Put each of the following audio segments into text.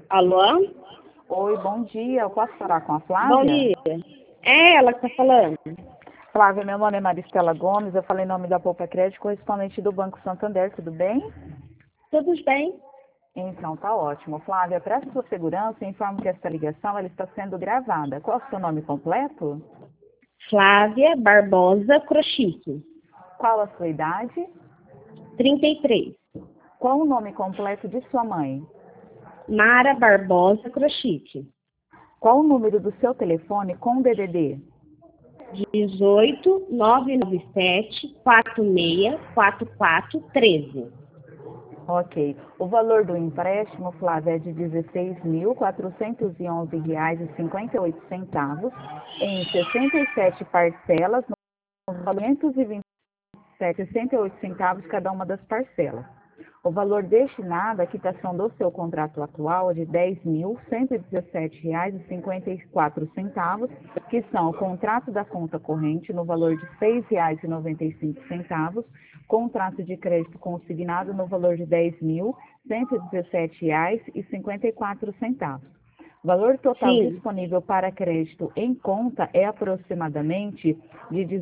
Alô? Oi, bom dia. Eu posso falar com a Flávia? Bom dia. É ela que está falando. Flávia, meu nome é Maristela Gomes. Eu falei em nome da Poupa Crédito, correspondente do Banco Santander. Tudo bem? Tudo bem? Então, tá ótimo. Flávia, para sua segurança, informo que esta ligação ela está sendo gravada. Qual é o seu nome completo? Flávia Barbosa Crochique. Qual a sua idade? 33. Qual o nome completo de sua mãe? Mara Barbosa Crochique. Qual o número do seu telefone com DDD? 18 997 46 44 13. Ok. O valor do empréstimo, Flávia, é de R$ 16.411,58 em 67 parcelas, no valor de R$ 527,68 cada uma das parcelas. O valor destinado à quitação do seu contrato atual é de R$ 10.117,54, que são o contrato da conta corrente no valor de R$ 6,95, contrato de crédito consignado no valor de R$ 10.117,54. O valor total Sim. disponível para crédito em conta é aproximadamente de R$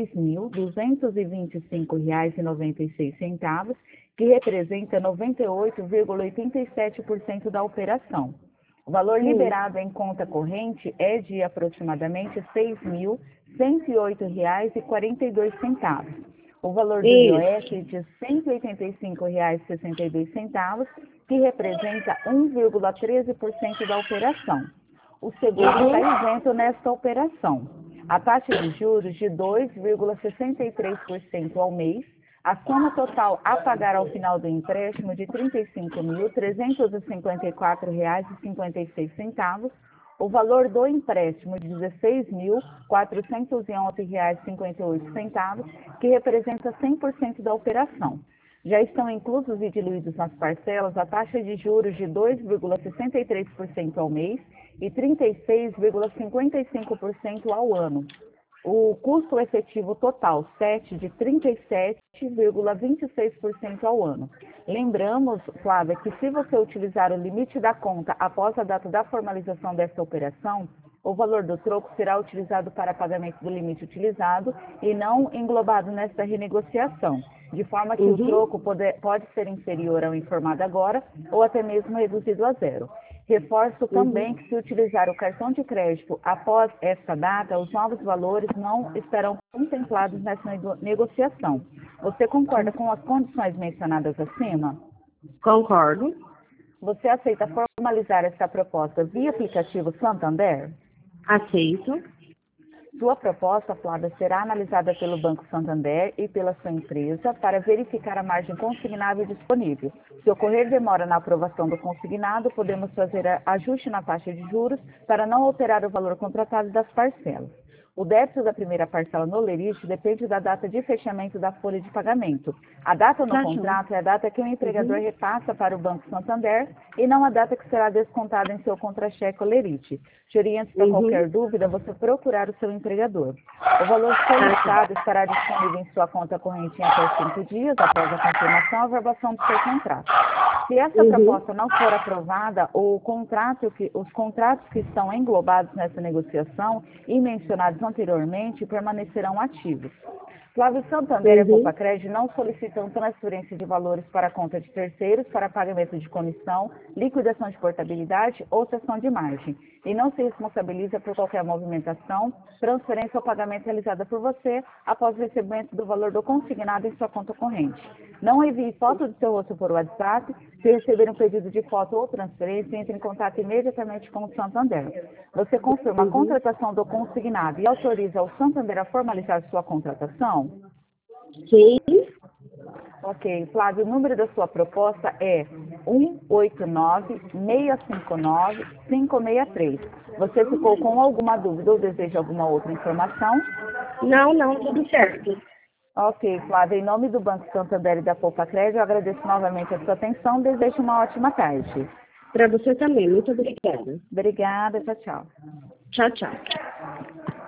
16.225,96, que representa 98,87% da operação. O valor liberado em conta corrente é de aproximadamente R$ 6.108,42. O valor do IOF é de R$ 185,62, que representa 1,13% da operação. O seguro está isento nesta operação. A taxa de juros de 2,63% ao mês, a soma total a pagar ao final do empréstimo de R$ 35.354,56, o valor do empréstimo de R$ 16.411,58, que representa 100% da operação. Já estão inclusos e diluídos nas parcelas a taxa de juros de 2,63% ao mês e 36,55% ao ano. O custo efetivo total, SET, de 37,26% ao ano. Lembramos, Flávia, que se você utilizar o limite da conta após a data da formalização dessa operação, o valor do troco será utilizado para pagamento do limite utilizado e não englobado nesta renegociação, de forma que o troco pode ser inferior ao informado agora ou até mesmo reduzido a zero. Reforço também que se utilizar o cartão de crédito após esta data, os novos valores não estarão contemplados nessa negociação. Você concorda com as condições mencionadas acima? Concordo. Você aceita formalizar essa proposta via aplicativo Santander? Aceito. Sua proposta, Flávia, será analisada pelo Banco Santander e pela sua empresa para verificar a margem consignável disponível. Se ocorrer demora na aprovação do consignado, podemos fazer ajuste na taxa de juros para não alterar o valor contratado das parcelas. O débito da primeira parcela no lerite depende da data de fechamento da folha de pagamento. A data no contrato é a data que o empregador repassa para o Banco Santander e não a data que será descontada em seu contra-cheque ou lerite. Te oriento para qualquer dúvida, você procurar o seu empregador. O valor solicitado estará disponível em sua conta corrente em até 5 dias após a confirmação e averbação do seu contrato. Se essa proposta não for aprovada, os contratos que estão englobados nessa negociação e mencionados anteriormente permanecerão ativos. Flávio Santander e a Poupa Crédito não solicitam transferência de valores para a conta de terceiros para pagamento de comissão, liquidação de portabilidade ou cessão de margem, e não se responsabiliza por qualquer movimentação, transferência ou pagamento realizada por você após o recebimento do valor do consignado em sua conta corrente. Não envie foto do seu rosto por WhatsApp. Se receber um pedido de foto ou transferência, entre em contato imediatamente com o Santander. Você confirma a contratação do consignado e autoriza o Santander a formalizar sua contratação? Sim. Ok, Flávio, o número da sua proposta é 189-659-563. Você ficou com alguma dúvida ou deseja alguma outra informação? Não, tudo certo. Ok, Flávia, em nome do Banco Santander e da Poupa Crédito, eu agradeço novamente a sua atenção e desejo uma ótima tarde. Para você também. Muito obrigada. Obrigada, tchau, tchau. Tchau, tchau.